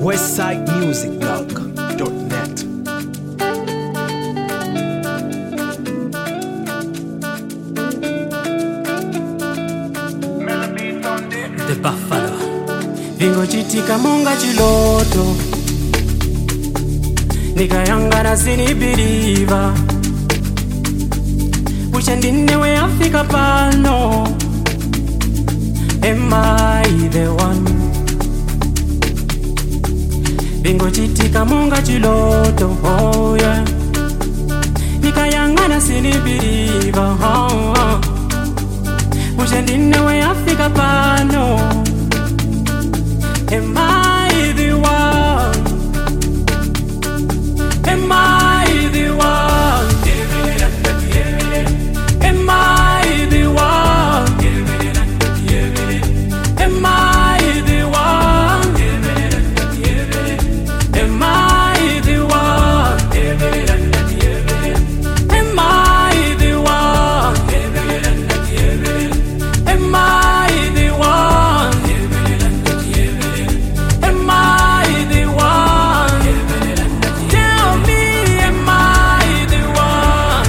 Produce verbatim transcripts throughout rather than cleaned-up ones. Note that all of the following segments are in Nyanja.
westside music blog dot net. The Buffalo vingochitika monga chiloto, nikayangana sinibiriva kucha ndinewe afika pano. Am I the one? Vingochitika monga chiloto, oh yeah, nikayangana sinibiriva oh, oh. Kucha ndinewe afika pano. Am I the one? Am I the one? Am I the one? Am I the one? Am I the one? Am I the one? Am I the one? Am I the one? Tell me, am I the one?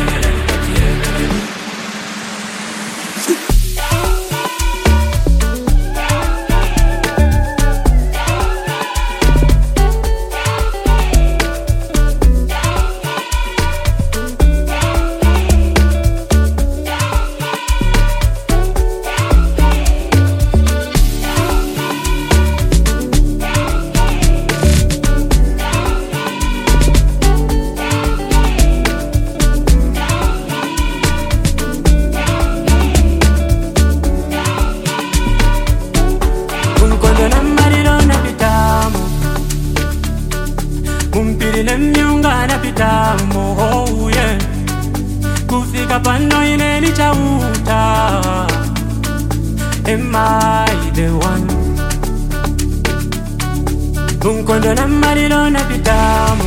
Mumpiri nemyunga napitamo, oh yeah, kufika pano ineni chauta. Am I the one? Munkondo na marilo napitamo,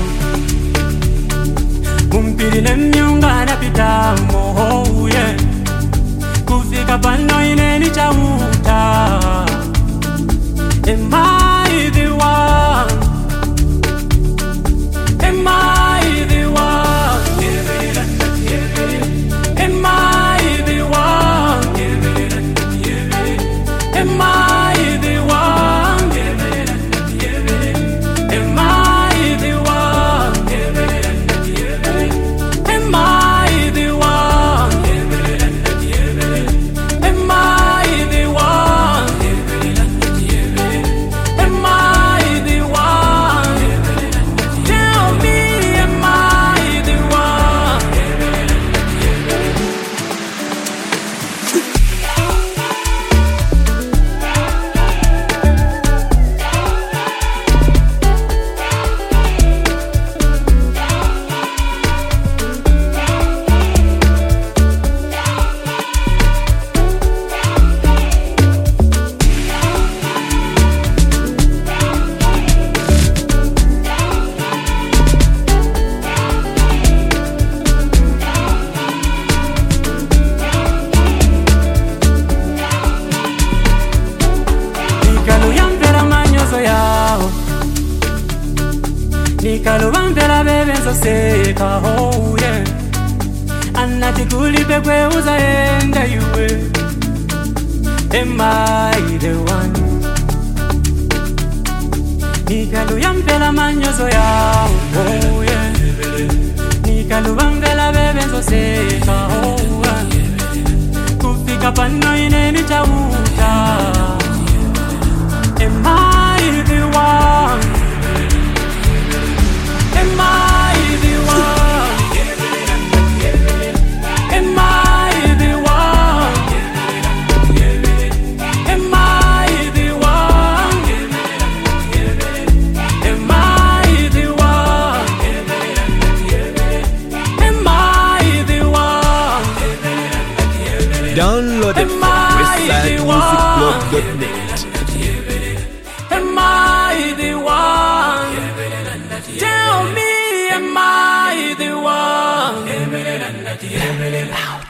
mumpiri nemyunga napitamo, oh yeah, kufika pano ineni chauta. Am I the one? Am I the one? Am I the one? Am I the one? Am I the one? Am I the one? Am I the one? Am I the one? Tell me, am I the one? Nikalubambela bebenzo seka, oh yeah, anati kulipe kwe uzaenda yuwe. Am I the one? Nikaluyambela manyozo yao, oh yeah, nikalubambela bebenzo seka, oh yeah, kufika pano ineni chauta. Am I the one? Am I the one? Am I the one? Am I the one? Am I the one? Am I the one? Download it from westside music blog dot net. Am I the one? Tell me, am I the one? Loud.